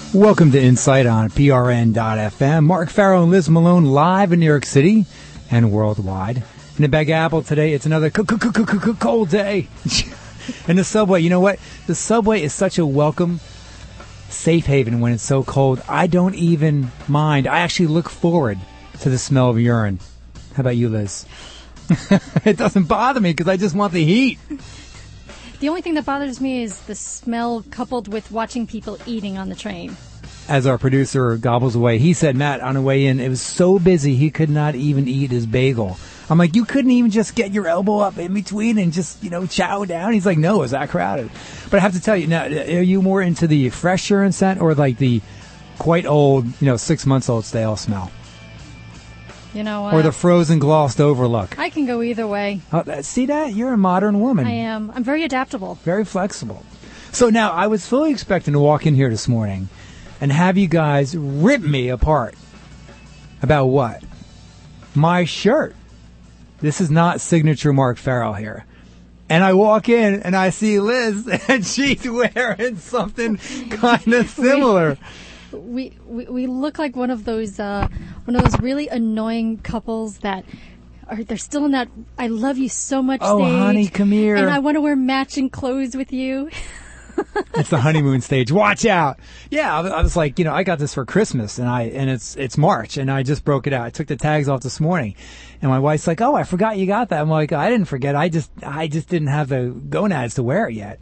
Welcome to Insight on PRN.FM. Mark Farrow and Liz Malone live in New York City and worldwide. In the Big Apple today, it's another cold day. And the subway, you know what? The subway is such a welcome safe haven when it's so cold. I don't even mind. I actually look forward to the smell of urine. How about you, Liz? It doesn't bother me because I just want the heat. The only thing that bothers me is the smell coupled with watching people eating on the train. As our producer gobbles away, he said, Matt, on the way in, it was so busy he could not even eat his bagel. I'm like, you couldn't even just get your elbow up in between and just, chow down? He's like, no, it was that crowded. But I have to tell you, now, are you more into the fresh urine scent or like the quite old, 6 months old stale smell? Or the frozen glossed over look? I can go either way. Oh, see that? You're a modern woman. I am. I'm very adaptable. Very flexible. So now, I was fully expecting to walk in here this morning and have you guys rip me apart. About what? My shirt. This is not signature Mark Farrell here. And I walk in and I see Liz and she's wearing something kind of similar. We look like one of those really annoying couples that they're still in that I love you so much stage. Oh, honey, come here. And I want to wear matching clothes with you. It's the honeymoon stage. Watch out. Yeah, I was like, I got this for Christmas and it's March and I just broke it out. I took the tags off this morning and my wife's like, oh, I forgot you got that. I'm like, I didn't forget. I just didn't have the gonads to wear it yet.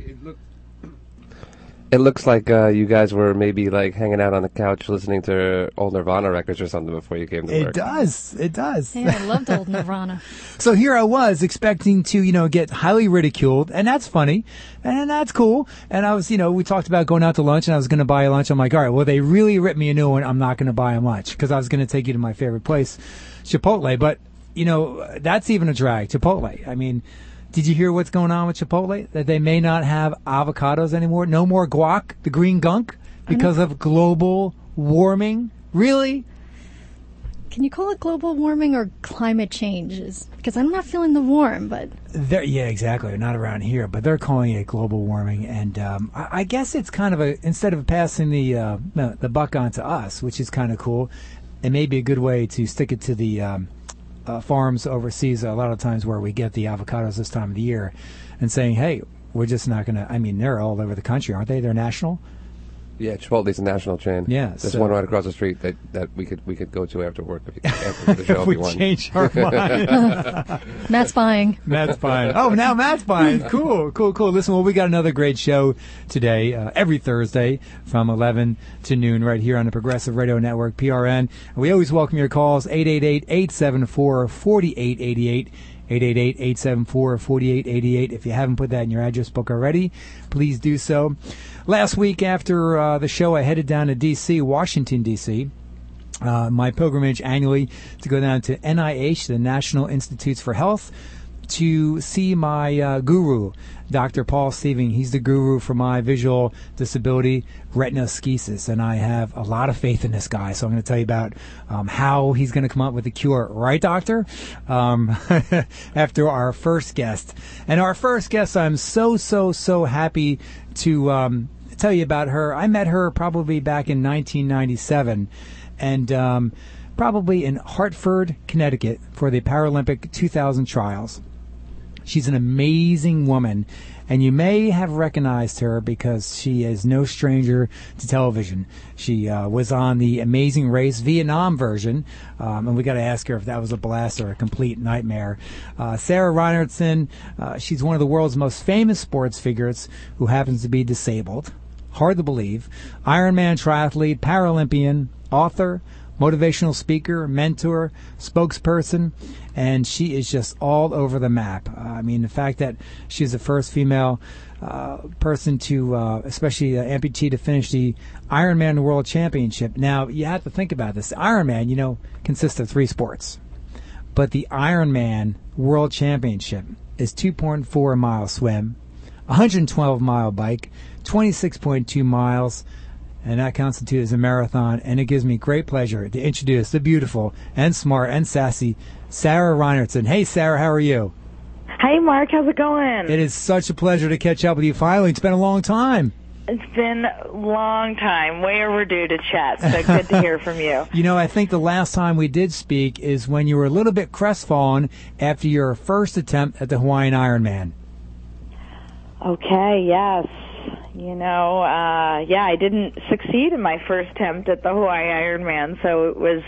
It looks like you guys were maybe like hanging out on the couch listening to old Nirvana records or something before you came to work. It does. Yeah, I loved old Nirvana. So here I was expecting to, get highly ridiculed, and that's funny, and that's cool. And I was, we talked about going out to lunch, and I was going to buy you lunch. I'm like, all right, well, they really ripped me a new one. I'm not going to buy them lunch because I was going to take you to my favorite place, Chipotle. But, that's even a drag, Chipotle. I mean, did you hear what's going on with Chipotle? That they may not have avocados anymore? No more guac, the green gunk, because of global warming? Really? Can you call it global warming or climate change? Because I'm not feeling the warm, but... Yeah, exactly. Not around here, but they're calling it global warming. And I guess it's kind of instead of passing the buck on to us, which is kind of cool, it may be a good way to stick it to the... farms overseas a lot of times where we get the avocados this time of the year and saying, hey, we're just not going to, they're all over the country, aren't they? They're national? Yeah, Chipotle's a national chain. Yeah. There's one right across the street that we could go to after work after the show if you want. We change our mind. Matt's buying. Oh, now Matt's buying. Cool. Listen, well, we got another great show today, every Thursday from 11 to noon right here on the Progressive Radio Network, PRN. We always welcome your calls, 888-874-4888. 888-874-4888. If you haven't put that in your address book already, please do so. Last week after the show, I headed down to D.C., Washington, D.C., my pilgrimage annually to go down to NIH, the National Institutes for Health, to see my guru, Dr. Paul Steven. He's the guru for my visual disability, retinoschisis, and I have a lot of faith in this guy. So I'm going to tell you about how he's going to come up with a cure. Right, doctor? After our first guest. And our first guest, I'm so happy to tell you about her. I met her probably back in 1997, and probably in Hartford, Connecticut, for the Paralympic 2000 trials. She's an amazing woman, and you may have recognized her because she is no stranger to television. She was on the Amazing Race Vietnam version, and we got to ask her if that was a blast or a complete nightmare. Sarah Reinertsen, she's one of the world's most famous sports figures who happens to be disabled. Hard to believe. Ironman triathlete, Paralympian, author, motivational speaker, mentor, spokesperson, and she is just all over the map. The fact that she's the first female person to, especially amputee, to finish the Ironman World Championship. Now, you have to think about this. Ironman, consists of 3 sports, but the Ironman World Championship is 2.4 mile swim, 112-mile bike, 26.2 miles, and that constitutes a marathon, and it gives me great pleasure to introduce the beautiful and smart and sassy Sarah Reinertsen. Hey, Sarah, how are you? Hey, Mark, how's it going? It is such a pleasure to catch up with you finally. It's been a long time. It's been a long time, way overdue to chat, so good to hear from you. You know, I think the last time we did speak is when you were a little bit crestfallen after your first attempt at the Hawaiian Ironman. Okay, yes. You know, I didn't succeed in my first attempt at the Hawaii Ironman, so it was,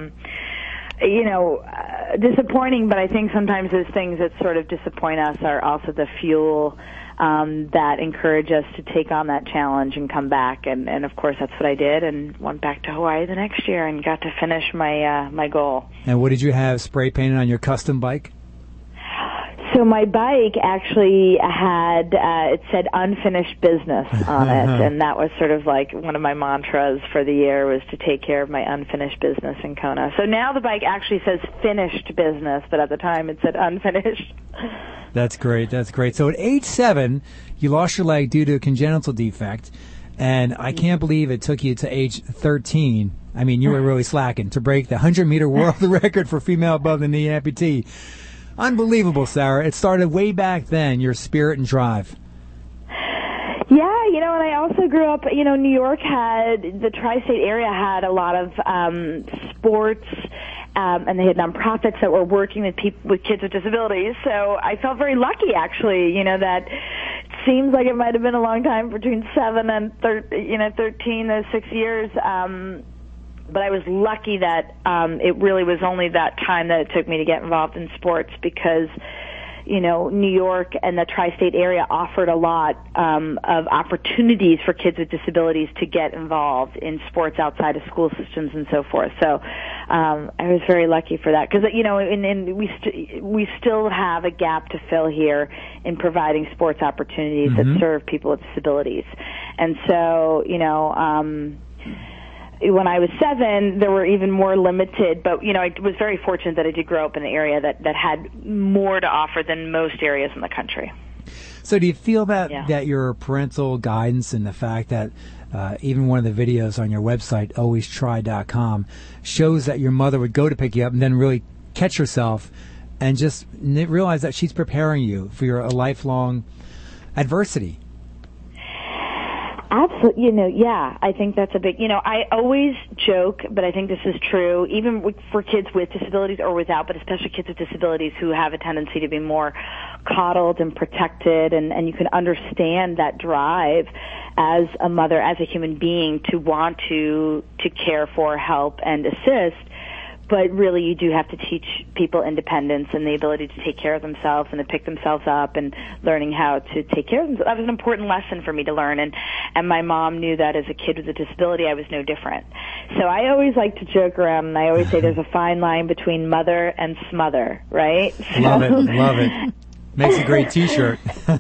disappointing, but I think sometimes those things that sort of disappoint us are also the fuel that encourage us to take on that challenge and come back. And of course, that's what I did, and went back to Hawaii the next year and got to finish my goal. And what did you have spray painted on your custom bike? So my bike actually had, it said unfinished business on it, and that was sort of like one of my mantras for the year, was to take care of my unfinished business in Kona. So now the bike actually says finished business, but at the time it said unfinished. That's great, that's great. So at age 7, you lost your leg due to a congenital defect, and I can't believe it took you to age 13. I mean, you were really slacking to break the 100-meter world record for female above-the-knee amputee. Unbelievable, Sarah. It started way back then, your spirit and drive. Yeah, and I also grew up, New York the tri-state area had a lot of sports, and they had nonprofits that were working with kids with disabilities. So I felt very lucky, actually, that it seems like it might have been a long time between 7 and 13, those 6 years. But I was lucky that it really was only that time that it took me to get involved in sports, because, New York and the tri-state area offered a lot of opportunities for kids with disabilities to get involved in sports outside of school systems and so forth. So I was very lucky for that, because, we still have a gap to fill here in providing sports opportunities that serve people with disabilities. And so, when I was 7, there were even more limited, but, I was very fortunate that I did grow up in an area that had more to offer than most areas in the country. So do you feel that your parental guidance and the fact that even one of the videos on your website, alwaystry.com, shows that your mother would go to pick you up and then really catch herself and just realize that she's preparing you for a lifelong adversity? Absolutely, I think that's a big, I always joke, but I think this is true, even for kids with disabilities or without, but especially kids with disabilities who have a tendency to be more coddled and protected, and you can understand that drive as a mother, as a human being, to want to care for, help, and assist. But really, you do have to teach people independence and the ability to take care of themselves and to pick themselves up, and learning how to take care of themselves. That was an important lesson for me to learn, and my mom knew that as a kid with a disability, I was no different. So I always like to joke around, and I always say there's a fine line between mother and smother, right? Love it. Makes a great T-shirt.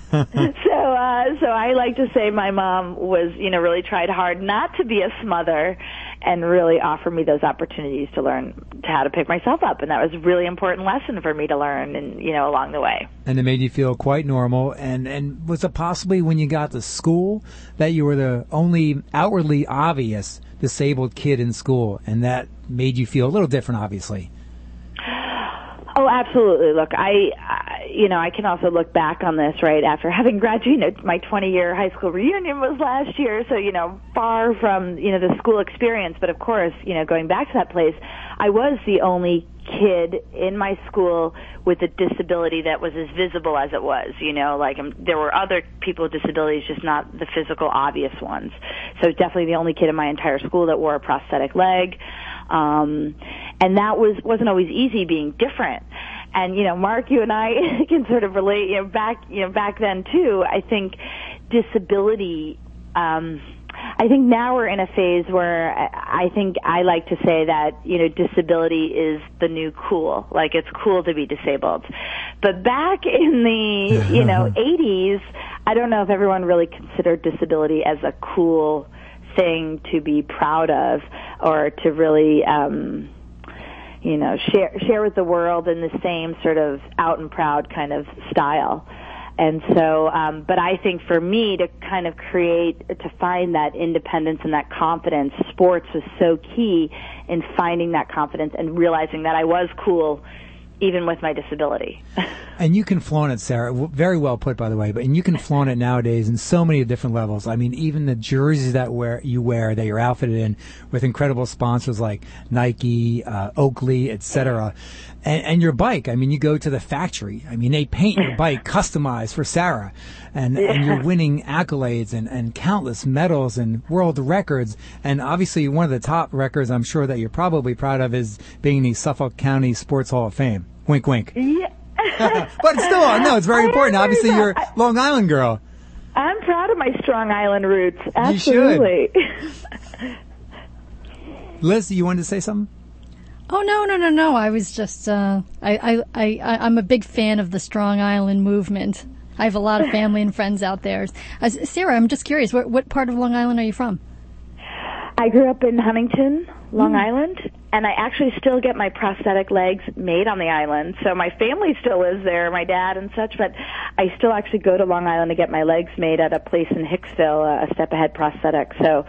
So I like to say my mom was, really tried hard not to be a smother, and really offer me those opportunities to learn how to pick myself up. And that was a really important lesson for me to learn, and along the way. And it made you feel quite normal. And was it possibly when you got to school that you were the only outwardly obvious disabled kid in school, and that made you feel a little different, obviously? Oh, absolutely. Look, I can also look back on this, right, after having graduated. My 20-year high school reunion was last year, so, far from, the school experience. But, of course, going back to that place, I was the only kid in my school with a disability that was as visible as it was, there were other people with disabilities, just not the physical, obvious ones. So definitely the only kid in my entire school that wore a prosthetic leg. And that wasn't always easy, being different. And, Mark, you and I can sort of relate, back then too. I think disability, I think now we're in a phase where I think I like to say that, disability is the new cool. Like, it's cool to be disabled. But back in the, 80s, I don't know if everyone really considered disability as a cool thing to be proud of, or to really, share with the world in the same sort of out and proud kind of style. And so, but I think for me to kind of to find that independence and that confidence, sports was so key in finding that confidence and realizing that I was cool even with my disability. And you can flaunt it, Sarah. Very well put, by the way. And you can flaunt it nowadays in so many different levels. I mean, even the jerseys that you wear, that you're outfitted in, with incredible sponsors like Nike, Oakley, etc. And your bike. I mean, you go to the factory. I mean, they paint your bike customized for Sarah, and you're winning accolades and countless medals and world records. And obviously, one of the top records I'm sure that you're probably proud of is being the Suffolk County Sports Hall of Fame. Wink, wink. Yeah. But still, no, it's very important. Obviously, you're a Long Island girl. I'm proud of my Strong Island roots. Absolutely. You should. Liz, you wanted to say something? Oh, no. I was just, I'm a big fan of the Strong Island movement. I have a lot of family and friends out there. Sarah, I'm just curious, what part of Long Island are you from? I grew up in Huntington, Long Island, and I actually still get my prosthetic legs made on the island. So my family still lives there, my dad and such, but I still actually go to Long Island to get my legs made at a place in Hicksville, a Step Ahead Prosthetic. So,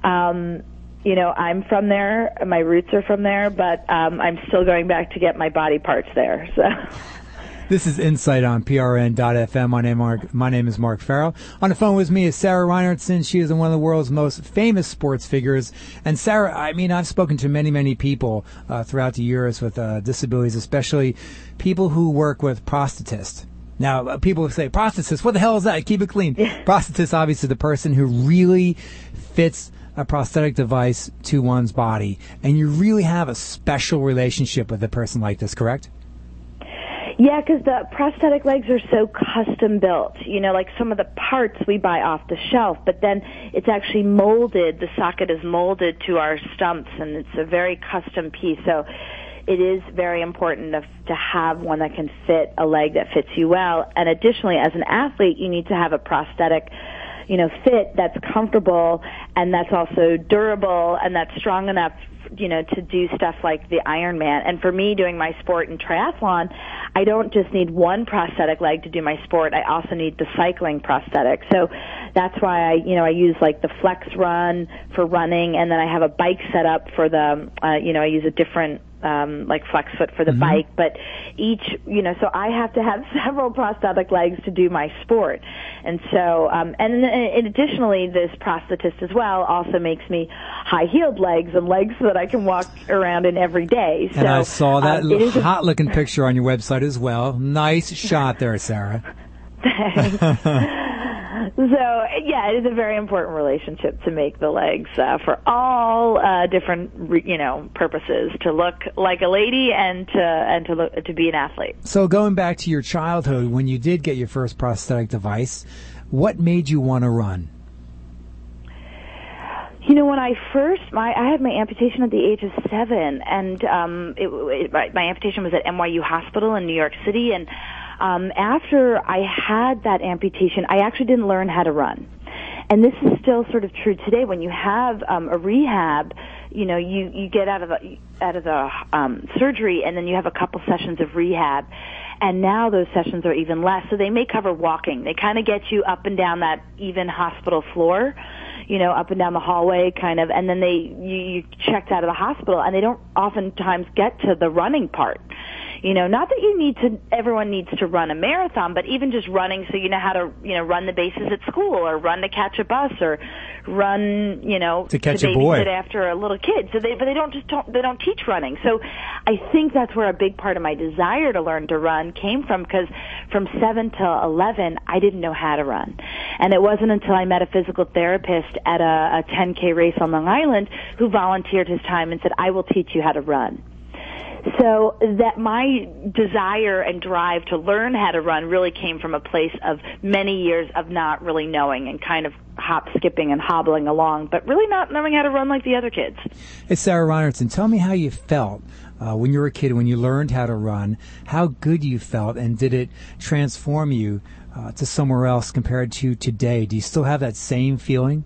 I'm from there. My roots are from there, but I'm still going back to get my body parts there. So. This is Insight on PRN.FM. My name is Mark Farrell. On the phone with me is Sarah Reinertsen. She is one of the world's most famous sports figures. And Sarah, I mean, I've spoken to many, many people throughout the years with disabilities, especially people who work with prosthetists. Now, people say, prosthetist, what the hell is that? Keep it clean. Yeah. Prosthetist, obviously, the person who really fits a prosthetic device to one's body. And you really have a special relationship with a person like this, correct? Yeah, because the prosthetic legs are so custom built. Like some of the parts we buy off the shelf, but then it's actually molded. The socket is molded to our stumps, and it's a very custom piece. So it is very important to have one that can fit a leg that fits you well. And additionally, as an athlete, you need to have a prosthetic fit that's comfortable and that's also durable and that's strong enough, to do stuff like the Ironman. And for me, doing my sport in triathlon, I don't just need one prosthetic leg to do my sport. I also need the cycling prosthetic. So that's why I use like the Flex Run for running, and then I have a bike set up for the, I use a different like Flex Foot for the bike, but each, so I have to have several prosthetic legs to do my sport. And so, and additionally, this prosthetist as well also makes me high-heeled legs and legs that I can walk around in every day. So, and I saw that hot-looking picture on your website as well. Nice shot there, Sarah. Thanks. So, yeah, it is a very important relationship to make the legs for all different, purposes, to look like a lady and to be an athlete. So going back to your childhood, when you did get your first prosthetic device, what made you want to run? When I had my amputation at the age of 7, and my amputation was at NYU Hospital in New York City, and after I had that amputation, I actually didn't learn how to run. And this is still sort of true today. When you have a rehab, you get out of the surgery, and then you have a couple sessions of rehab. And now those sessions are even less. So they may cover walking. They kind of get you up and down that even hospital floor, up and down the hallway kind of, and then you checked out of the hospital, and they don't oftentimes get to the running part. Not that everyone needs to run a marathon, but even just running so you know how to, run the bases at school, or run to catch a bus, or run, to catch a boy after a little kid. So they don't teach running. So I think that's where a big part of my desire to learn to run came from, because from 7 to 11, I didn't know how to run. And it wasn't until I met a physical therapist at a 10K race on Long Island who volunteered his time and said, I will teach you how to run. So that my desire and drive to learn how to run really came from a place of many years of not really knowing and kind of skipping and hobbling along, but really not knowing how to run like the other kids. Hey, Sarah Reinertsen, tell me how you felt when you were a kid, when you learned how to run, how good you felt, and did it transform you to somewhere else compared to today? Do you still have that same feeling?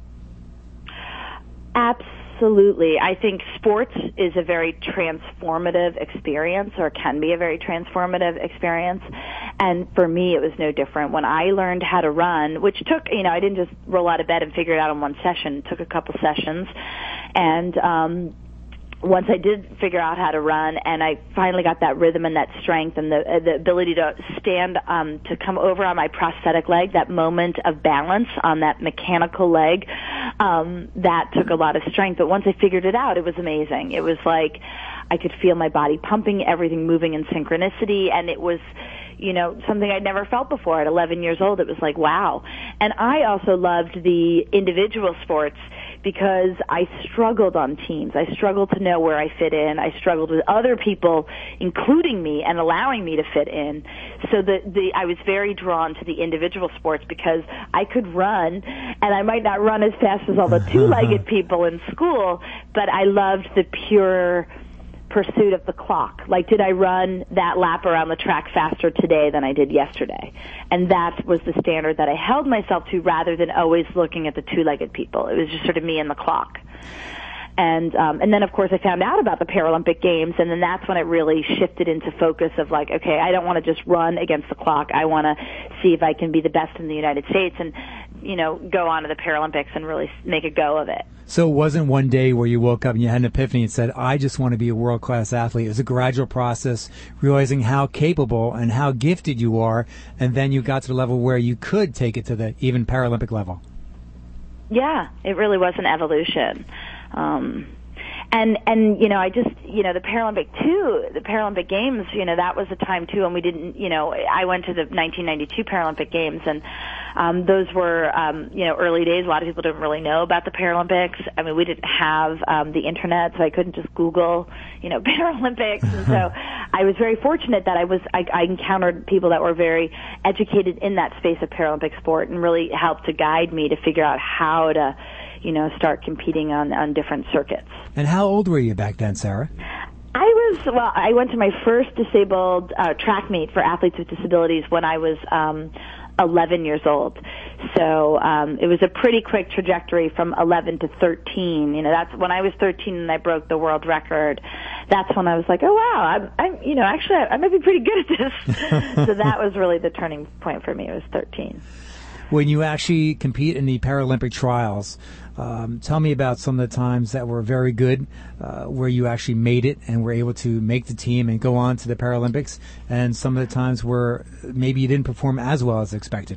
Absolutely. I think sports is a very transformative experience, or can be a very transformative experience. And for me, it was no different. When I learned how to run, which took, I didn't just roll out of bed and figure it out in one session. It took a couple sessions. And once I did figure out how to run, and I finally got that rhythm and that strength and the ability to stand, to come over on my prosthetic leg, that moment of balance on that mechanical leg, that took a lot of strength. But once I figured it out, it was amazing. It was like I could feel my body pumping, everything moving in synchronicity, and it was, something I'd never felt before. At 11 years old, it was like, wow. And I also loved the individual sports because I struggled on teams. I struggled to know where I fit in. I struggled with other people, including me, and allowing me to fit in. So I was very drawn to the individual sports because I could run, and I might not run as fast as all the two-legged people in school, but I loved the pure pursuit of the clock. Like, did I run that lap around the track faster today than I did yesterday? And that was the standard that I held myself to, rather than always looking at the two-legged people. It was just sort of me and the clock. And then, of course, I found out about the Paralympic Games, and then that's when it really shifted into focus of like, okay, I don't want to just run against the clock. I want to see if I can be the best in the United States and, go on to the Paralympics and really make a go of it. So it wasn't one day where you woke up and you had an epiphany and said, I just want to be a world-class athlete. It was a gradual process, realizing how capable and how gifted you are, and then you got to the level where you could take it to the even Paralympic level. Yeah, it really was an evolution. And I just, the Paralympic Games, that was a time too, and we didn't, I went to the 1992 Paralympic Games, and those were, early days. A lot of people didn't really know about the Paralympics. I mean, we didn't have the internet, so I couldn't just Google, Paralympics. And so I was very fortunate that I encountered people that were very educated in that space of Paralympic sport and really helped to guide me to figure out how to, start competing on different circuits. And how old were you back then, Sarah? I went to my first disabled track meet for athletes with disabilities when I was 11 years old. So it was a pretty quick trajectory from 11 to 13. That's when I was 13 and I broke the world record. That's when I was like, oh wow, actually I might be pretty good at this. So that was really the turning point for me. It was 13. When you actually compete in the Paralympic trials, tell me about some of the times that were very good, where you actually made it and were able to make the team and go on to the Paralympics, and some of the times where maybe you didn't perform as well as expected.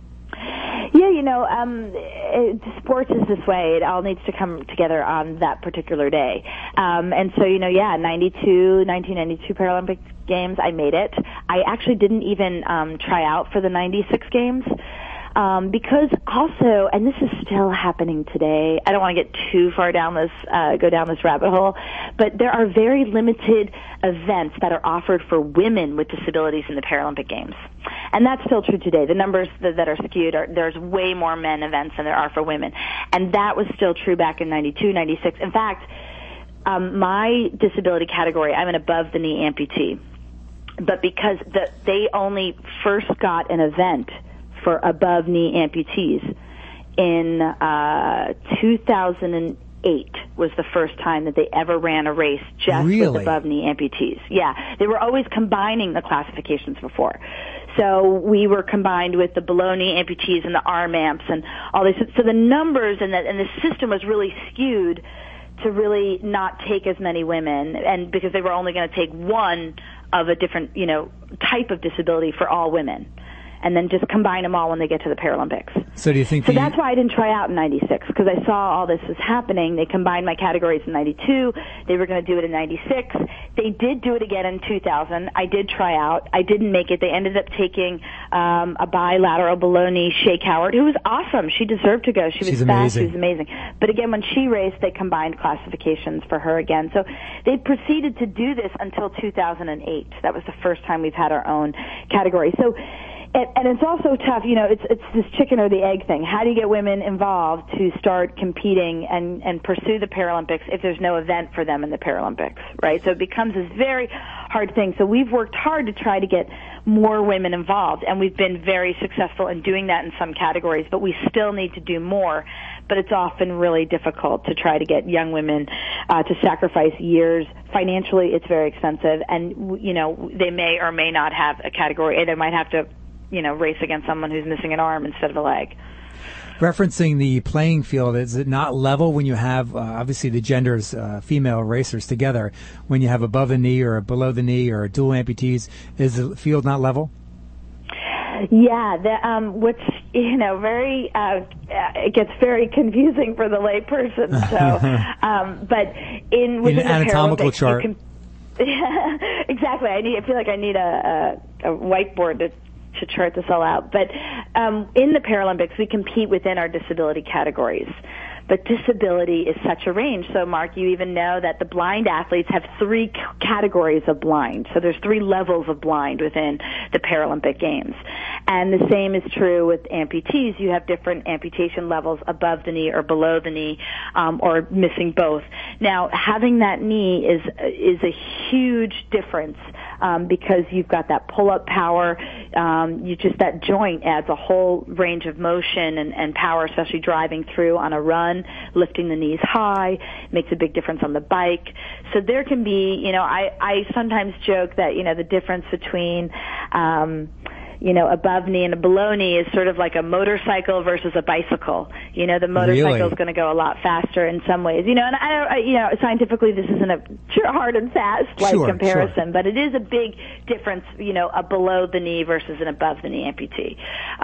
Yeah, sports is this way. It all needs to come together on that particular day. And so, 1992 Paralympic Games, I made it. I actually didn't even try out for the 96 Games. Because also, and this is still happening today, I don't want to get too far down go down this rabbit hole, but there are very limited events that are offered for women with disabilities in the Paralympic Games. And that's still true today. The numbers that are skewed there's way more men events than there are for women. And that was still true back in 92, 96. In fact, my disability category, I'm an above-the-knee amputee. But because they only first got an event for above-knee amputees in 2008 was the first time that they ever ran a race just with above-knee amputees. Yeah, they were always combining the classifications before. So we were combined with the below-knee amputees and the arm amps and all this. So the numbers and the system was really skewed to really not take as many women, and because they were only going to take one of a different, type of disability for all women, and then just combine them all when they get to the Paralympics. So do you think? So that's why I didn't try out in 96, because I saw all this was happening. They combined my categories in 92. They were going to do it in 96. They did do it again in 2000. I did try out. I didn't make it. They ended up taking a bilateral below-knee Shea Coward, who was awesome. She deserved to go. She's fast. Amazing. She was amazing. But again, when she raced, they combined classifications for her again. So they proceeded to do this until 2008. That was the first time we've had our own category. So. And it's also tough, it's this chicken or the egg thing. How do you get women involved to start competing and pursue the Paralympics if there's no event for them in the Paralympics, right? So it becomes this very hard thing. So we've worked hard to try to get more women involved, and we've been very successful in doing that in some categories, but we still need to do more. But it's often really difficult to try to get young women to sacrifice years. Financially, it's very expensive, and, they may or may not have a category, and they might have to race against someone who's missing an arm instead of a leg. Referencing the playing field, is it not level when you have, obviously the genders, female racers together, when you have above the knee or below the knee or dual amputees, is the field not level? Yeah, which, very, it gets very confusing for the layperson. So, but within an anatomical chart. Yeah, exactly. I feel like I need a whiteboard to chart this all out. But in the Paralympics, we compete within our disability categories. But disability is such a range. So, Mark, you even know that the blind athletes have 3 categories of blind. So there's 3 levels of blind within the Paralympic Games. And the same is true with amputees. You have different amputation levels above the knee or below the knee, or missing both. Now, having that knee is a huge difference, because you've got that pull-up power. That joint adds a whole range of motion and power, especially driving through on a run, lifting the knees high, makes a big difference on the bike. So there can be, I sometimes joke that, the difference between, above knee and a below knee is sort of like a motorcycle versus a bicycle. The motorcycle is going to go a lot faster in some ways. And scientifically this isn't a hard and fast comparison, but it is a big difference, a below the knee versus an above the knee amputee.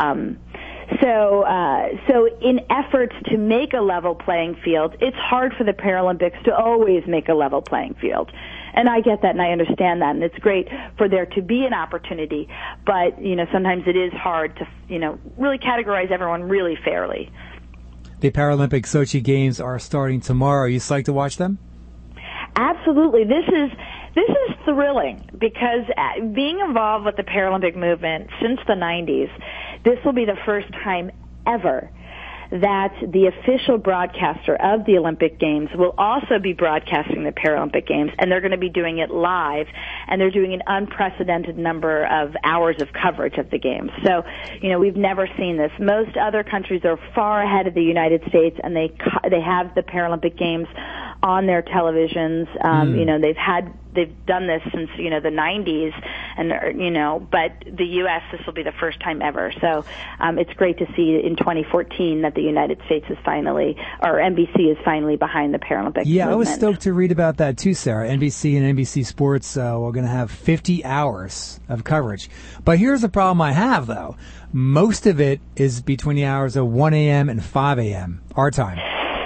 So in efforts to make a level playing field, it's hard for the Paralympics to always make a level playing field. And I get that and I understand that, and it's great for there to be an opportunity, but, sometimes it is hard to, really categorize everyone really fairly. The Paralympic Sochi Games are starting tomorrow. Are you psyched to watch them? Absolutely. This is thrilling because being involved with the Paralympic movement since the 90s, this will be the first time ever that the official broadcaster of the Olympic Games will also be broadcasting the Paralympic Games, and they're going to be doing it live, and they're doing an unprecedented number of hours of coverage of the Games. So, we've never seen this. Most other countries are far ahead of the United States, and they have the Paralympic Games on their televisions. They've done this since, the 90s, and, but the U.S., this will be the first time ever. So it's great to see in 2014 that the United States is finally, or NBC is finally behind the Paralympic movement. I was stoked to read about that too, Sarah. NBC and NBC Sports are going to have 50 hours of coverage. But here's the problem I have, though. Most of it is between the hours of 1 a.m. and 5 a.m., our time.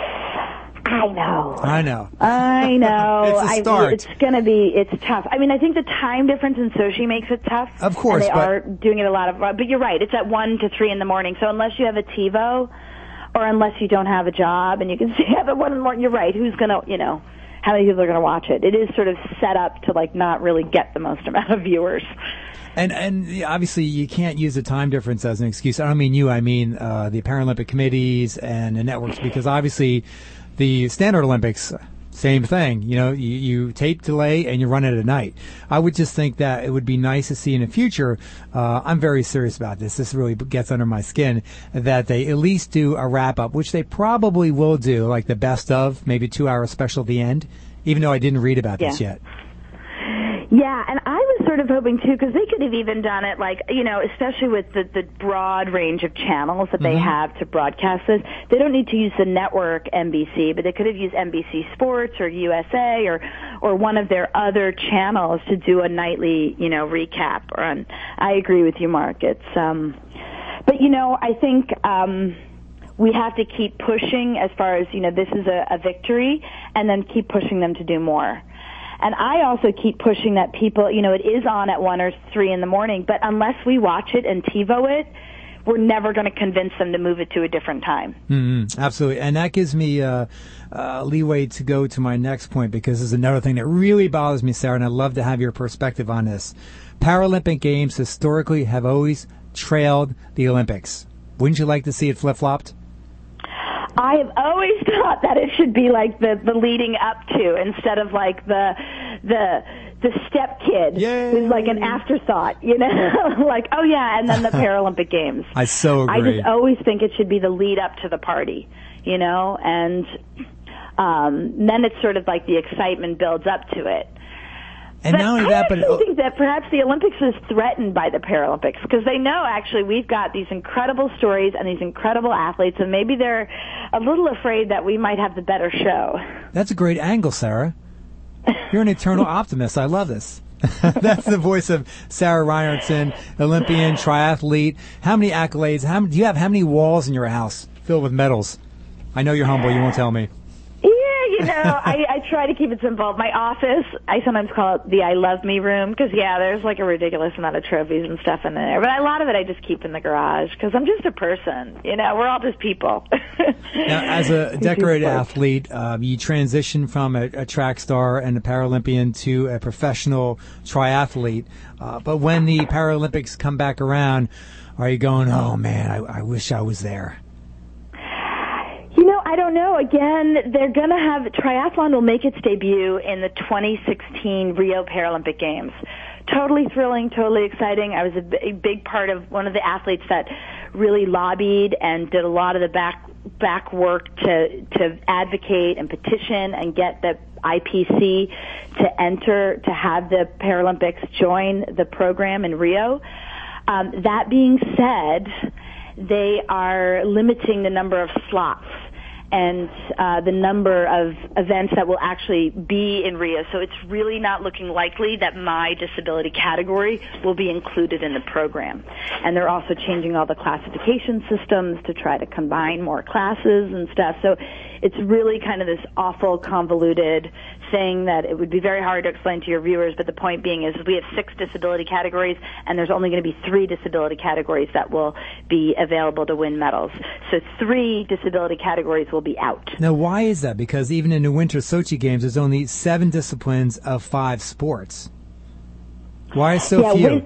I know. It's a start. It's tough. I think the time difference in Sochi makes it tough. Of course. And they are doing it a lot of, but you're right. It's at 1 to 3 in the morning. So unless you have a TiVo, or unless you don't have a job and you can see at 1 in the morning, you're right. Who's going to, how many people are going to watch it? It is sort of set up to not really get the most amount of viewers. And obviously you can't use the time difference as an excuse. I don't mean you, I mean the Paralympic committees and the networks, because obviously the Standard Olympics, same thing. You tape delay and you run it at night. I would just think that it would be nice to see in the future, I'm very serious about this. This really gets under my skin, that they at least do a wrap-up, which they probably will do, like the best of, maybe 2-hour special at the end, even though I didn't read about this yet. Yeah, and I was sort of hoping, too, because they could have even done it, especially with the broad range of channels that they have to broadcast this. They don't need to use the network NBC, but they could have used NBC Sports or USA or one of their other channels to do a nightly, recap. I agree with you, Mark. It's, but, I think we have to keep pushing as far as, this is a victory, and then keep pushing them to do more. And I also keep pushing that people, it is on at 1 or 3 in the morning, but unless we watch it and TiVo it, we're never going to convince them to move it to a different time. Mm-hmm. Absolutely. And that gives me leeway to go to my next point, because there's another thing that really bothers me, Sarah, and I'd love to have your perspective on this. Paralympic Games historically have always trailed the Olympics. Wouldn't you like to see it flip-flopped? I have always thought that it should be like the leading up to, instead of like the step kid who's like an afterthought, like, oh yeah, and then the Paralympic Games. I so agree. I just always think it should be the lead up to the party, and then it's sort of like the excitement builds up to it. And not only that, but I think that perhaps the Olympics is threatened by the Paralympics because they know actually we've got these incredible stories and these incredible athletes, and maybe they're a little afraid that we might have the better show. That's a great angle, Sarah. You're an eternal optimist. I love this. That's the voice of Sarah Reinertsen, Olympian, triathlete. How many accolades? Do you have how many walls in your house filled with medals? I know you're humble. You won't tell me. I try to keep it simple. My office, I sometimes call it the I Love Me room because, there's like a ridiculous amount of trophies and stuff in there. But a lot of it I just keep in the garage because I'm just a person. We're all just people. Now, as a decorated athlete, you transition from a track star and a Paralympian to a professional triathlete. But when the Paralympics come back around, are you going, oh, man, I wish I was there? I don't know. Again, they're going to have triathlon will make its debut in the 2016 Rio Paralympic Games. Totally thrilling, totally exciting. I was a big part of one of the athletes that really lobbied and did a lot of the back work to advocate and petition and get the IPC to have the Paralympics join the program in Rio. That being said, they are limiting the number of slots and the number of events that will actually be in Rio. So it's really not looking likely that my disability category will be included in the program. And they're also changing all the classification systems to try to combine more classes and stuff. So it's really kind of this awful, convoluted thing that it would be very hard to explain to your viewers, but the point being is we have 6 disability categories, and there's only going to be 3 disability categories that will be available to win medals. So 3 disability categories will be out. Now, why is that? Because even in the Winter Sochi Games, there's only 7 disciplines of 5 sports. Why is so few?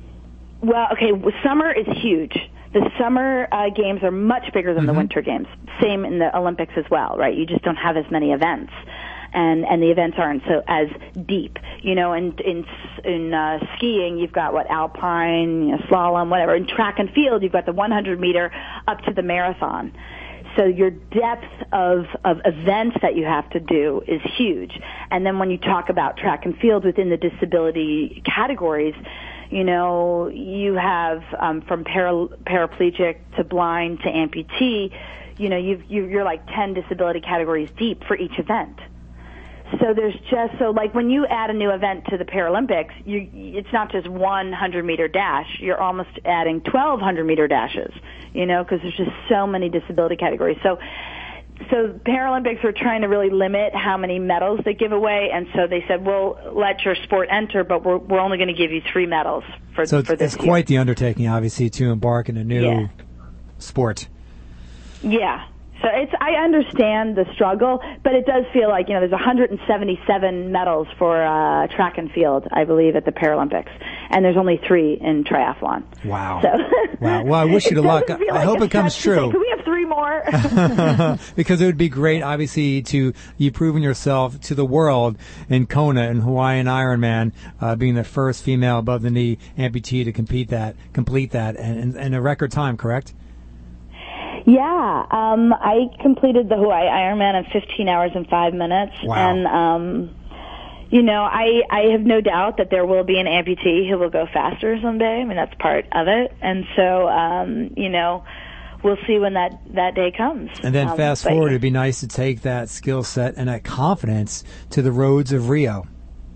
Summer is huge. The summer games are much bigger than the winter games. Same in the Olympics as well, right? You just don't have as many events. And the events aren't so as deep, and in skiing you've got alpine, slalom, whatever. In track and field you've got the 100 meter up to the marathon. So your depth of events that you have to do is huge. And then when you talk about track and field within the disability categories, you have from paraplegic to blind to amputee, you're like 10 disability categories deep for each event. So there's when you add a new event to the Paralympics, it's not just 100 meter dash. You're almost adding 1,200 meter dashes, because there's just so many disability categories. So Paralympics are trying to really limit how many medals they give away, and so they said, we'll let your sport enter, but we're only going to give you 3 medals for this year. So it's quite the undertaking, obviously, to embark in a new sport. Yeah. So I understand the struggle, but it does feel like, there's 177 medals for track and field, I believe, at the Paralympics, and there's only 3 in triathlon. Wow. Wow. Well, I wish you the luck. I hope it comes true. Can we have 3 more? Because it would be great, obviously, you proving yourself to the world in Kona and Hawaiian Ironman, being the first female above the knee amputee to complete that in a record time, correct? Yeah, I completed the Hawaii Ironman in 15 hours and 5 minutes. Wow. And, I have no doubt that there will be an amputee who will go faster someday. I mean, that's part of it. And so, we'll see when that day comes. And then fast forward, it'd be nice to take that skill set and that confidence to the roads of Rio.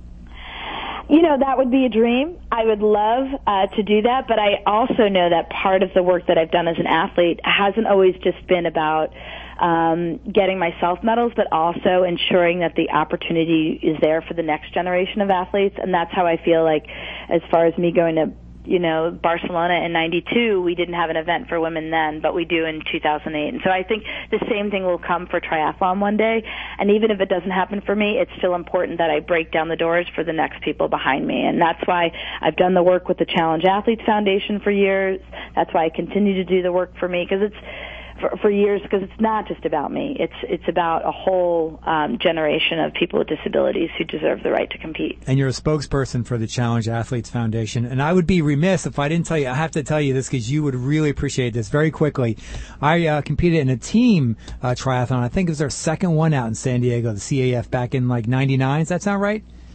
That would be a dream. I would love to do that, but I also know that part of the work that I've done as an athlete hasn't always just been about getting myself medals, but also ensuring that the opportunity is there for the next generation of athletes. And that's how I feel like, as far as me going to Barcelona in 92, we didn't have an event for women then, but we do in 2008. And so I think the same thing will come for triathlon one day. And even if it doesn't happen for me, it's still important that I break down the doors for the next people behind me. And that's why I've done the work with the Challenge Athletes Foundation for years. That's why I continue to do the work for me, because it's for years, because it's not just about me. It's about a whole generation of people with disabilities who deserve the right to compete. And you're a spokesperson for the Challenge Athletes Foundation. And I would be remiss if I didn't tell you. I have to tell you this because you would really appreciate this. Very quickly, I competed in a team triathlon. I think it was our second one out in San Diego, the CAF, back in like '99. Does that sound right?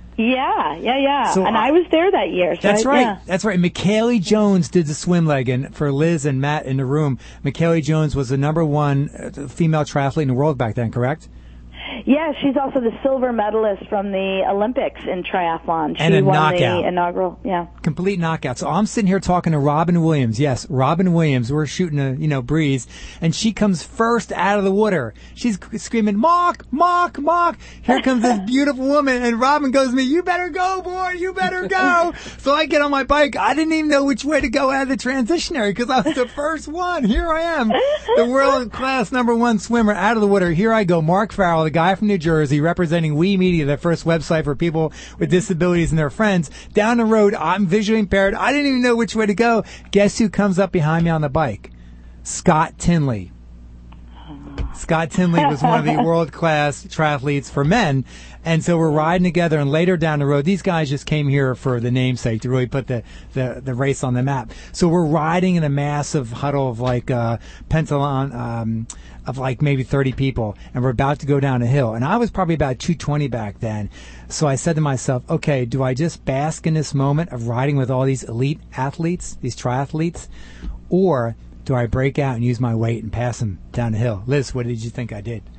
Yeah. So and I was there that year. So That's right. Yeah. That's right. McKaylee Jones did the swim leg, and for Liz and Matt in the room, McKaylee Jones was the number one female triathlete in the world back then, correct? Yeah, she's also the silver medalist from the Olympics in triathlon. She And a won knockout. the inaugural, yeah. Complete knockout. So I'm sitting here talking to Robin Williams. Yes, Robin Williams. We're shooting a breeze, and she comes first out of the water. She's screaming, "Mark, Mark, Mark!" Here comes this beautiful woman, and Robin goes to me, "You better go, boy. You better go." So I get on my bike. I didn't even know which way to go out of the transitionary because I was the first one. Here I am, the world class number one swimmer out of the water. Here I go, Mark Farrell, the guy from New Jersey, representing We Media, the first website for people with disabilities and their friends. Down the road, I'm visually impaired. I didn't even know which way to go. Guess who comes up behind me on the bike? Scott Tinley. Scott Tinley was one of the world-class triathletes for men. And so we're riding together, and later down the road, these guys just came here for the namesake to really put the race on the map. So we're riding in a massive huddle of like pentathlon, of like maybe 30 people, and we're about to go down a hill. And I was probably about 220 back then. So I said to myself, okay, do I just bask in this moment of riding with all these elite athletes, these triathletes, or do I break out and use my weight and pass them down the hill? Liz, what did you think I did?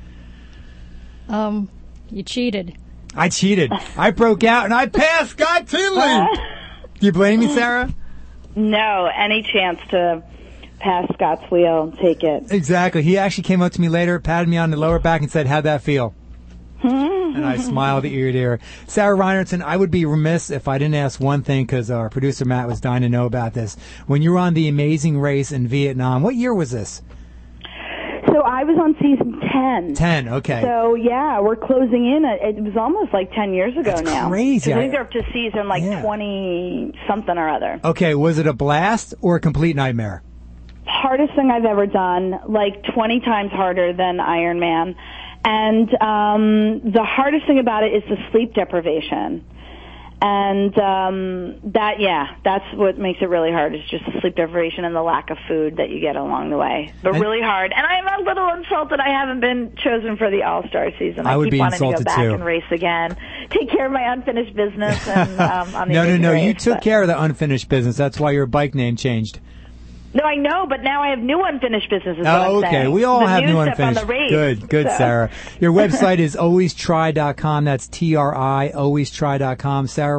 You cheated. I cheated. I broke out and I passed Scott Tinley. Do you blame me, Sarah? No, any chance to pass Scott's wheel, take it. Exactly. He actually came up to me later, patted me on the lower back and said, "How'd that feel?" And I smiled ear to ear. Sarah Reinertsen, I would be remiss if I didn't ask one thing because our producer Matt was dying to know about this. When you were on the Amazing Race in Vietnam, what year was this? So I was on season 10. 10, okay. So, yeah, we're closing in. It was almost like 10 years ago That's now. crazy. I think they're up to season like 20-something or other. Okay, was it a blast or a complete nightmare? Hardest thing I've ever done, like 20 times harder than Ironman. And the hardest thing about it is the sleep deprivation. And that's what makes it really hard, is just the sleep deprivation and the lack of food that you get along the way. But really hard. And I'm a little insulted I haven't been chosen for the All-Star season. I would keep be wanting to go insulted back too. and race again, take care of my unfinished business. And, on the No. race, You took care of the unfinished business. That's why your bike name changed. No, I know, but now I have new unfinished business. Is what I'm okay. saying. We all the have new step unfinished. On the race, Good, so. Sarah. Your website is alwaystry.com. That's TRI, alwaystry.com. Sarah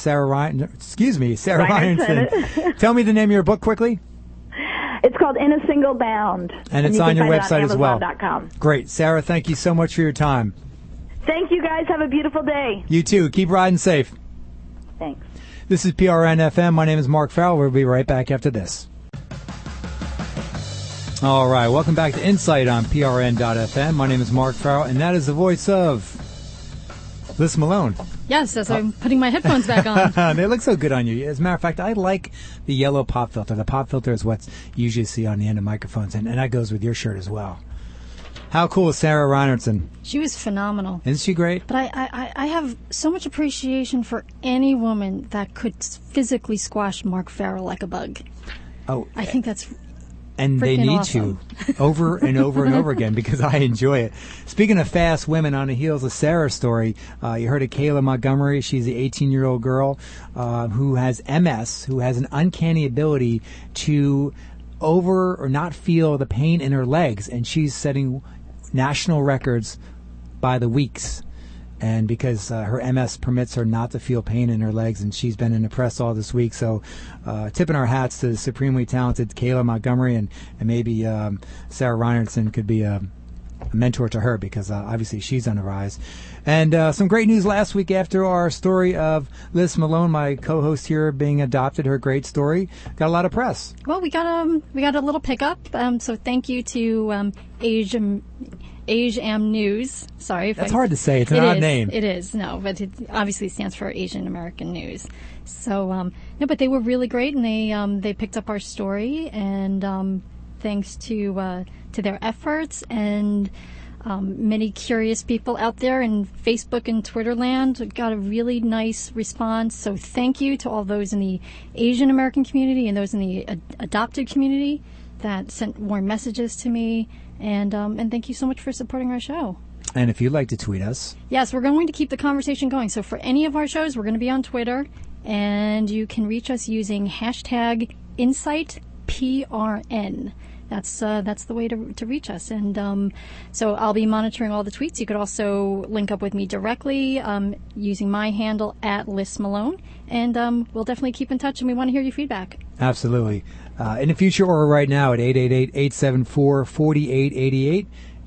Reinertsen. Tell me the name of your book quickly. It's called In a Single Bound. And it's you on can your find website it on as well. Amazon.com. Great. Sarah, thank you so much for your time. Thank you, guys. Have a beautiful day. You too. Keep riding safe. Thanks. This is PRN FM. My name is Mark Farrell. We'll be right back after this. All right, welcome back to Insight on PRN.FM. My name is Mark Farrell, and that is the voice of Liz Malone. Yes, as I'm putting my headphones back on. They look so good on you. As a matter of fact, I like the yellow pop filter. The pop filter is what's you usually see on the end of microphones, and that goes with your shirt as well. How cool is Sarah Reinertsen? She was phenomenal. Isn't she great? But I have so much appreciation for any woman that could physically squash Mark Farrell like a bug. Oh, I think that's... And they need awesome. to over and over and over again because I enjoy it. Speaking of fast women, on the heels of Sarah's story, you heard of Kayla Montgomery. She's the 18-year-old girl who has MS, who has an uncanny ability to over or not feel the pain in her legs, and she's setting national records by the weeks. And because her MS permits her not to feel pain in her legs, and she's been in the press all this week. So tipping our hats to the supremely talented Kayla Montgomery, and maybe Sarah Reinertsen could be a mentor to her because obviously she's on the rise. And some great news last week after our story of Liz Malone, my co-host here, being adopted. Her great story got a lot of press. Well, we got a little pickup. So thank you to AsiaM News. Sorry. That's hard to say. It's an odd name. It is. No, but it obviously stands for Asian American News. So, no, but they were really great, and they picked up our story, and thanks to their efforts and many curious people out there in Facebook and Twitter land got a really nice response. So thank you to all those in the Asian American community and those in the adopted community that sent more messages to me. And thank you so much for supporting our show. And if you'd like to tweet us. Yes, we're going to keep the conversation going. So for any of our shows, we're going to be on Twitter, and you can reach us using hashtag InsightPRN. That's the way to reach us. And so I'll be monitoring all the tweets. You could also link up with me directly using my handle @LisMalone. And we'll definitely keep in touch, and we want to hear your feedback. Absolutely. In the future or right now at 888-874-4888.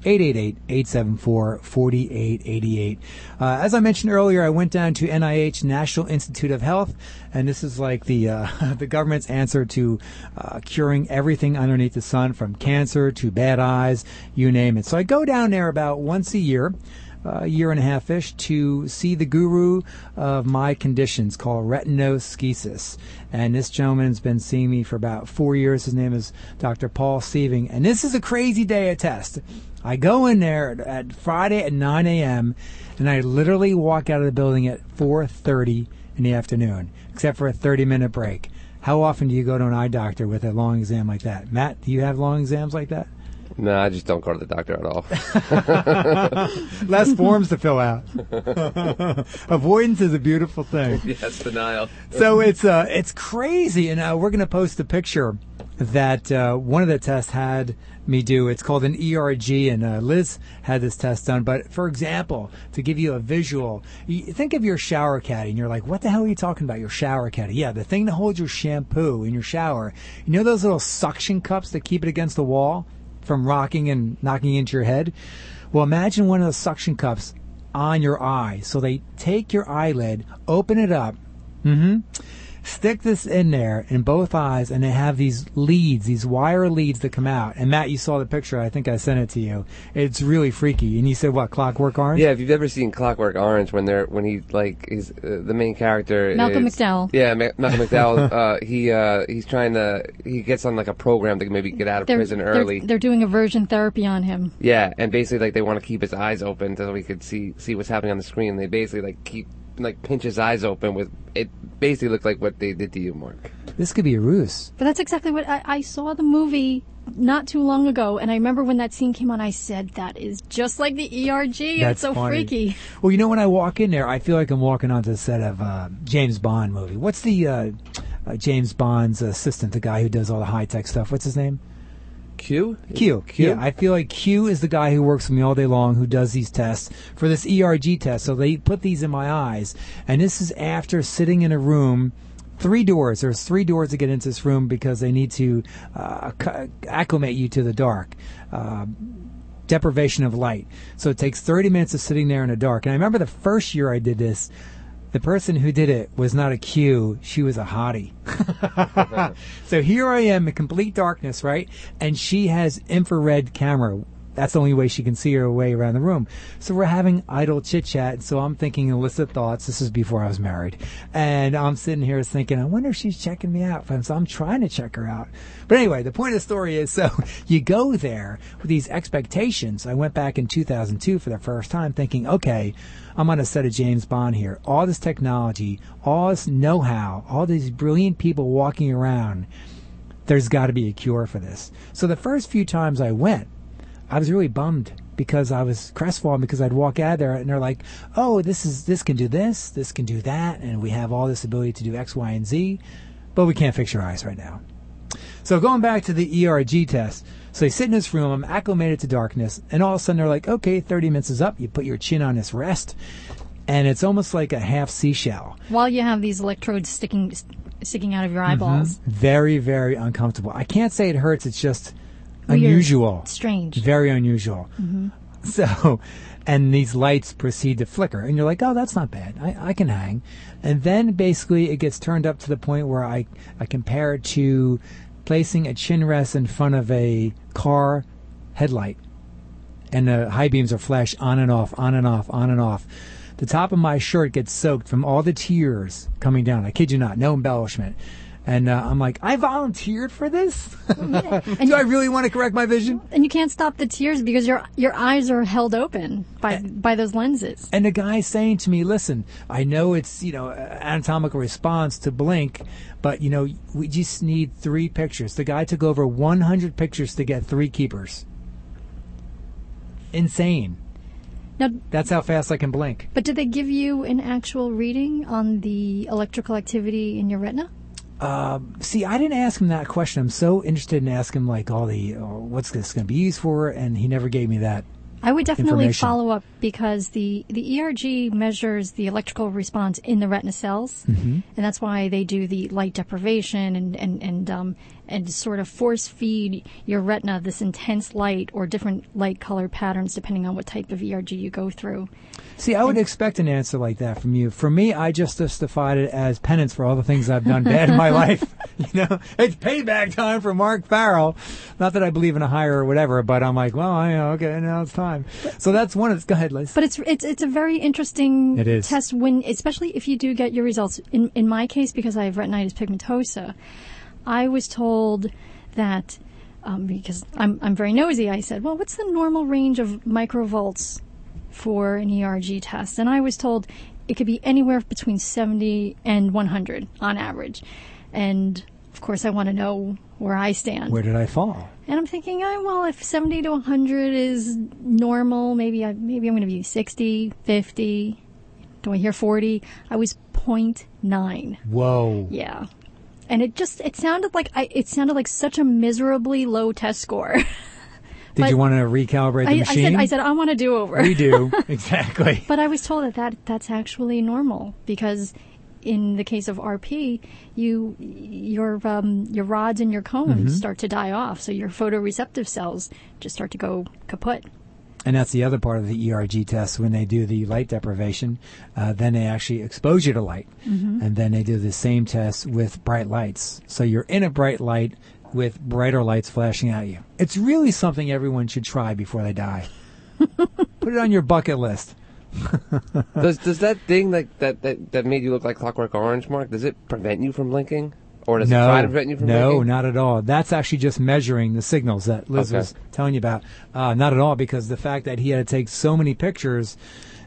888-874-4888. As I mentioned earlier, I went down to NIH, National Institute of Health, and this is like the the government's answer to curing everything underneath the sun, from cancer to bad eyes, you name it. So I go down there about once a year and a half-ish, to see the guru of my conditions called retinoschisis. And this gentleman's been seeing me for about 4 years. His name is Dr. Paul Sieving. And this is a crazy day of test. I go in there at Friday at 9 a.m., and I literally walk out of the building at 4:30 in the afternoon, except for a 30-minute break. How often do you go to an eye doctor with a long exam like that? Matt, do you have long exams like that? No, I just don't go to the doctor at all. Less forms to fill out. Avoidance is a beautiful thing. Yes, denial. So it's crazy, and we're going to post a picture that one of the tests had me do. It's called an ERG, and Liz had this test done. But for example, to give you a visual, you think of your shower caddy, and you're like, what the hell are you talking about, your shower caddy? Yeah, the thing that holds your shampoo in your shower. You know those little suction cups that keep it against the wall from rocking and knocking into your head? Well, imagine one of those suction cups on your eye. So they take your eyelid, open it up, stick this in there in both eyes, and they have these leads, these wire leads that come out. And Matt, you saw the picture. I think I sent it to you. It's really freaky. And you said, what, Clockwork Orange? Yeah, if you've ever seen Clockwork Orange, when he's the main character, Malcolm McDowell. Yeah, Malcolm McDowell. He gets on like a program to maybe get out of prison early. They're doing aversion therapy on him. Yeah, and basically they want to keep his eyes open so he could see what's happening on the screen. They basically pinch his eyes open with it. Basically looked like what they did to you, Mark. This could be a ruse. But that's exactly what I saw the movie not too long ago, and I remember when that scene came on, I said, that is just like the ERG. It's so funny. Freaky. Well, you know, when I walk in there, I feel like I'm walking onto the set of James Bond movie. What's the James Bond's assistant, the guy who does all the high-tech stuff? What's his name? Q? Q. Yeah, I feel like Q is the guy who works with me all day long, who does these tests for this ERG test. So they put these in my eyes, and this is after sitting in a room. 3 doors. There's 3 doors to get into this room because they need to acclimate you to the dark. Deprivation of light. So it takes 30 minutes of sitting there in the dark. And I remember the first year I did this, the person who did it was not a Q. She was a hottie. So here I am in complete darkness, right? And she has infrared camera. That's the only way she can see her way around the room. So we're having idle chit-chat. So I'm thinking illicit thoughts. This is before I was married. And I'm sitting here thinking, I wonder if she's checking me out. So I'm trying to check her out. But anyway, the point of the story is, so you go there with these expectations. I went back in 2002 for the first time thinking, okay, I'm on a set of James Bond here. All this technology, all this know-how, all these brilliant people walking around. There's got to be a cure for this. So the first few times I went, I was really bummed because I was crestfallen because I'd walk out of there and they're like, oh, this can do this can do that, and we have all this ability to do X, Y, and Z, but we can't fix your eyes right now. So going back to the ERG test, so they sit in this room, I'm acclimated to darkness, and all of a sudden they're like, okay, 30 minutes is up, you put your chin on this rest, and it's almost like a half seashell. While you have these electrodes sticking out of your eyeballs. Very, very uncomfortable. I can't say it hurts, it's just unusual. Strange. Very unusual. So, and these lights proceed to flicker. And you're like, oh, that's not bad. I can hang. And then basically it gets turned up to the point where I compare it to placing a chin rest in front of a car headlight. And the high beams are flash on and off, on and off, on and off. The top of my shirt gets soaked from all the tears coming down. I kid you not. No embellishment. And I'm like, I volunteered for this? Do I really want to correct my vision? And you can't stop the tears because your eyes are held open by those lenses. And the guy's saying to me, listen, I know it's, anatomical response to blink, but, we just need 3 pictures. The guy took over 100 pictures to get 3 keepers. Insane. Now, That's how fast I can blink. but did they give you an actual reading on the electrical activity in your retina? See, I didn't ask him that question. I'm so interested in asking him, like, all the, what's this going to be used for, and he never gave me that. I would definitely Information. follow up because the ERG measures the electrical response in the retina cells, and that's why they do the light deprivation and sort of force feed your retina this intense light or different light color patterns depending on what type of ERG you go through. See, I would expect an answer like that from you. For me, I just justified it as penance for all the things I've done bad in my life. You know, it's payback time for Mark Farrell. Not that I believe in a higher or whatever, but I'm like, well, okay, now it's time. So that's one of the. Go ahead, Liz. But it's a very interesting It is. test when, especially if you do get your results. In my case, because I have retinitis pigmentosa, I was told that because I'm very nosy, I said, well, what's the normal range of microvolts for an ERG test? And I was told it could be anywhere between 70 and 100 on average. And of course, I want to know where I stand. Where did I fall? And I'm thinking, well, if 70 to 100 is normal, maybe I'm going to be 60, 50. Do I hear 40? I was 0.9. Whoa. Yeah. And it sounded like such a miserably low test score. Did you want to recalibrate the machine? I said I want to do over. We do. Exactly. But I was told that's actually normal because in the case of RP, your rods and your cones start to die off, so your photoreceptive cells just start to go kaput. And that's the other part of the ERG test. When they do the light deprivation, then they actually expose you to light. And then they do the same test with bright lights. So you're in a bright light with brighter lights flashing at you. It's really something everyone should try before they die. Put it on your bucket list. Does that thing that made you look like Clockwork Orange, Mark, does it prevent you from blinking? Or does it try to prevent you from blinking? No, not at all. That's actually just measuring the signals that Liz was telling you about. Not at all, because the fact that he had to take so many pictures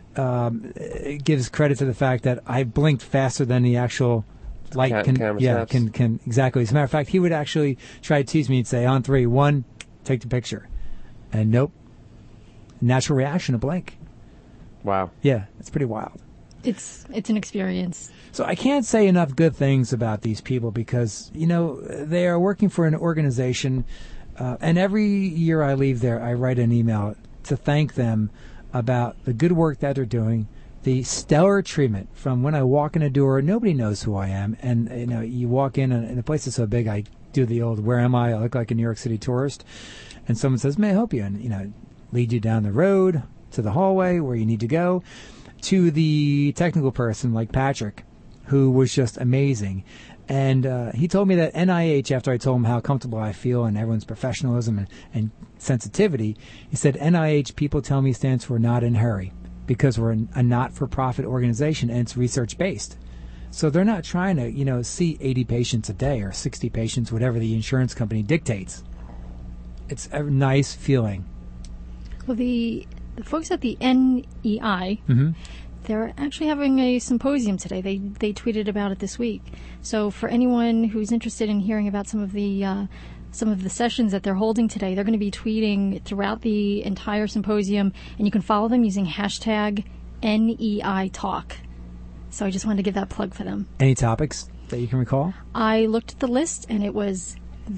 it gives credit to the fact that I blinked faster than the actual light camera snaps. can exactly. As a matter of fact, he would actually try to tease me and say, on 3, 1, take the picture. And nope. Natural reaction to blink. Wow. Yeah, it's pretty wild. It's an experience. So I can't say enough good things about these people because, they are working for an organization, and every year I leave there, I write an email to thank them about the good work that they're doing, the stellar treatment from when I walk in a door, nobody knows who I am, and, you walk in, and the place is so big, I do the old, where am I? I look like a New York City tourist, and someone says, may I help you? And, lead you down the road to the hallway where you need to go, to the technical person like Patrick, who was just amazing. And he told me that NIH, after I told him how comfortable I feel and everyone's professionalism and sensitivity, he said, NIH, people tell me, stands for not in a hurry, because we're a not-for-profit organization and it's research-based. So they're not trying to, see 80 patients a day or 60 patients, whatever the insurance company dictates. It's a nice feeling. Well, the folks at the NEI, they're actually having a symposium today. They tweeted about it this week. So for anyone who's interested in hearing about some of the sessions that they're holding today, they're going to be tweeting throughout the entire symposium, and you can follow them using hashtag NEI Talk. So I just wanted to give that plug for them. Any topics that you can recall? I looked at the list, and it was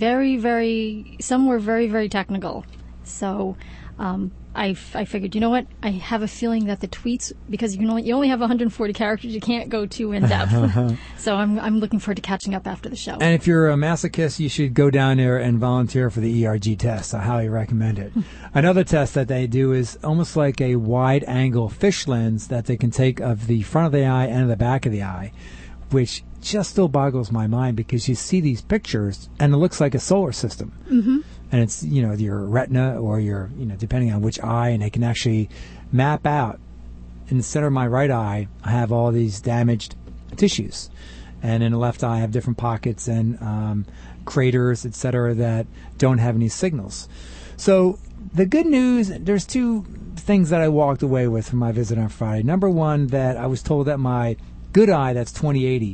some were very, very technical. So I figured, you know what? I have a feeling that the tweets, because you only have 140 characters, you can't go too in depth. So I'm looking forward to catching up after the show. And if you're a masochist, you should go down there and volunteer for the ERG test. I highly recommend it. Another test that they do is almost like a wide-angle fish lens that they can take of the front of the eye and the back of the eye, which just still boggles my mind because you see these pictures and it looks like a solar system. And it's, your retina or your, depending on which eye, and they can actually map out. In the center of my right eye, I have all these damaged tissues. And in the left eye, I have different pockets and craters, etc., that don't have any signals. So the good news, there's two things that I walked away with from my visit on Friday. Number one, that I was told that my good eye, that's 20/80,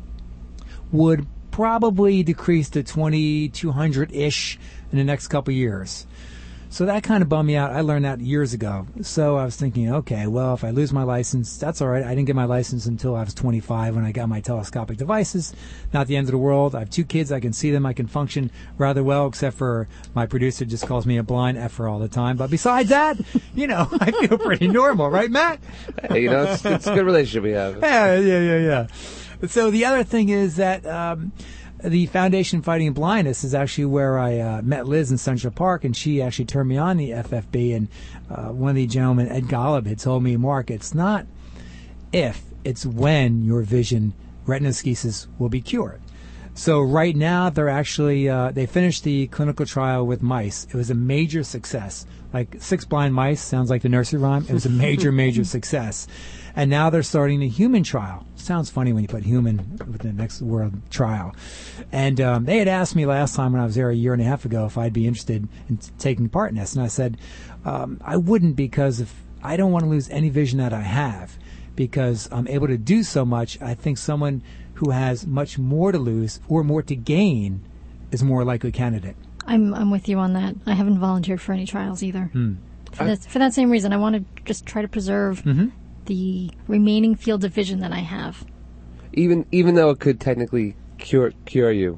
would probably decrease to 2200-ish in the next couple years. So that kind of bummed me out. I learned that years ago. So I was thinking, okay, well, if I lose my license, that's all right. I didn't get my license until I was 25 when I got my telescopic devices. Not the end of the world. I have 2 kids. I can see them. I can function rather well, except for my producer just calls me a blind effer all the time. But besides that, I feel pretty normal, right, Matt? Hey, it's a good relationship we have. Yeah. So the other thing is that the Foundation Fighting Blindness is actually where I met Liz in Central Park, and she actually turned me on the FFB. And one of the gentlemen, Ed Golub, had told me, Mark, it's not if, it's when your vision retinoschisis will be cured. So right now, they're actually, they finished the clinical trial with mice. It was a major success. Like 6 blind mice, sounds like the nursery rhyme. It was a major success. And now they're starting a human trial. Sounds funny when you put human with the next word, trial. And they had asked me last time when I was there a year and a half ago if I'd be interested in taking part in this. And I said, I wouldn't, because if I don't want to lose any vision that I have, because I'm able to do so much. I think someone who has much more to lose or more to gain is a more likely candidate. I'm with you on that. I haven't volunteered for any trials either. For that same reason, I want to just try to preserve the remaining field of vision that I have. Even though it could technically cure you.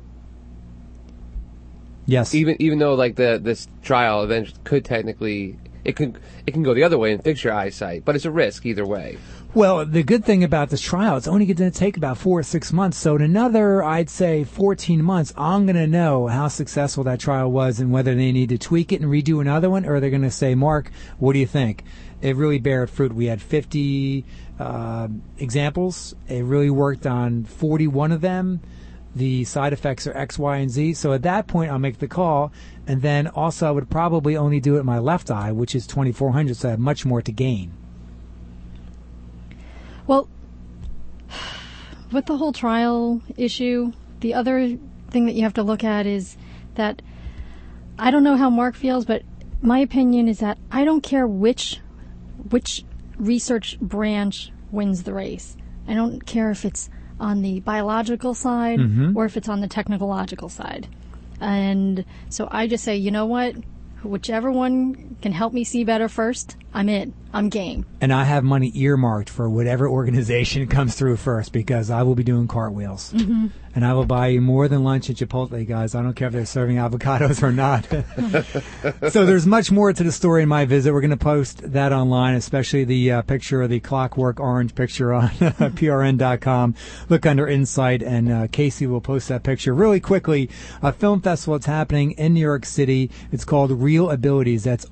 Yes. Even though this trial eventually could technically it can go the other way and fix your eyesight, but it's a risk either way. Well, the good thing about this trial, it's only going to take about 4 or 6 months. So in another, I'd say 14 months, I'm going to know how successful that trial was and whether they need to tweak it and redo another one, or they're going to say, Mark, what do you think? It really bared fruit. We had 50 examples. It really worked on 41 of them. The side effects are X, Y, and Z. So at that point, I'll make the call. And then also I would probably only do it in my left eye, which is 2400, so I have much more to gain. Well, with the whole trial issue, the other thing that you have to look at is that I don't know how Mark feels, but my opinion is that I don't care which research branch wins the race. I don't care if it's on the biological side or if it's on the technological side. And so I just say, you know what? Whichever one can help me see better first, I'm in. I'm game. And I have money earmarked for whatever organization comes through first, because I will be doing cartwheels. And I will buy you more than lunch at Chipotle, guys. I don't care if they're serving avocados or not. So there's much more to the story in my visit. We're going to post that online, especially the picture of the clockwork orange picture on prn.com. Look under Insight, and Casey will post that picture really quickly. A film festival that's happening in New York City. It's called Real Abilities. That's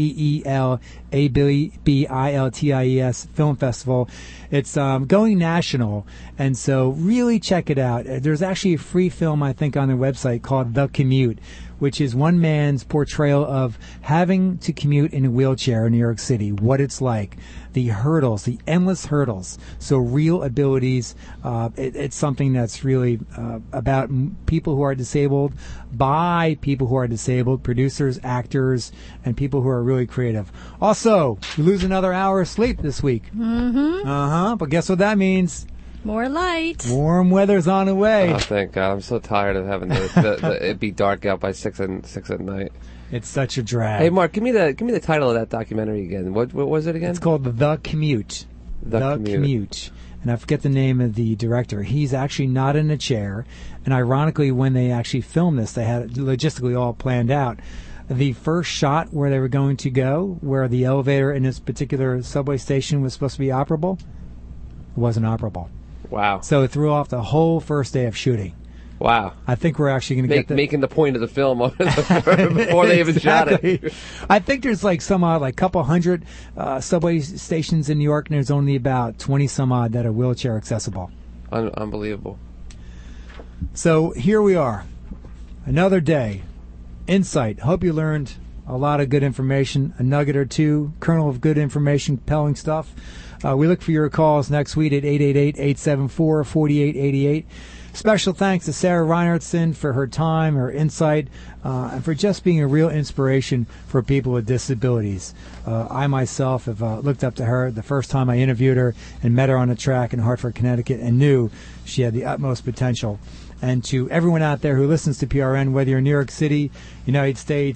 REELABILTIES Film Festival. It's going national, and so really check it out. There's actually a free film, I think, on their website called The Commute, which is one man's portrayal of having to commute in a wheelchair in New York City, what it's like, the hurdles, the endless hurdles. So Real Abilities, it's something that's really about people who are disabled by people who are disabled, producers, actors, and people who are really creative. Also, you lose another hour of sleep this week. But guess what that means? More light. Warm weather's on the way. Oh, thank God! I'm so tired of having it be dark out by 6 at night. It's such a drag. Hey, Mark, give me the title of that documentary again. What was it again? It's called The Commute. The Commute. And I forget the name of the director. He's actually not in a chair. And ironically, when they actually filmed this, they had it logistically all planned out. The first shot where they were going to go, where the elevator in this particular subway station was supposed to be operable, it wasn't operable. Wow. So it threw off the whole first day of shooting. Wow. I think we're actually going to making the point of the film before they even shot it. I think there's some odd, couple hundred subway stations in New York, and there's only about 20 some odd that are wheelchair accessible. Unbelievable. So here we are. Another day. Insight. Hope you learned a lot of good information, a nugget or two, kernel of good information, compelling stuff. We look for your calls next week at 888-874-4888. Special thanks to Sarah Reinertsen for her time, her insight, and for just being a real inspiration for people with disabilities. I myself have looked up to her the first time I interviewed her and met her on a track in Hartford, Connecticut, and knew she had the utmost potential. And to everyone out there who listens to PRN, whether you're in New York City, United States,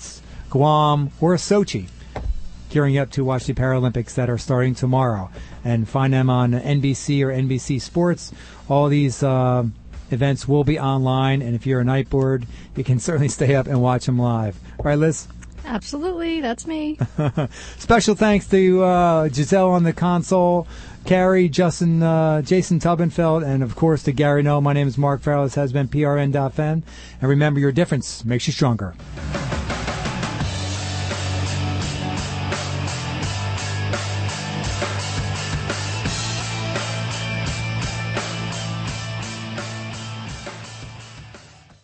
Guam, or Sochi, gearing up to watch the Paralympics that are starting tomorrow. And find them on NBC or NBC Sports. All these events will be online, and if you're a night bird, you can certainly stay up and watch them live. Right, Liz? Absolutely, that's me. Special thanks to Giselle on the console, Carrie, Jason Tubbenfeld, and of course to Gary Noel. My name is Mark Farrell. This has been PRN.FM. And remember, your difference makes you stronger.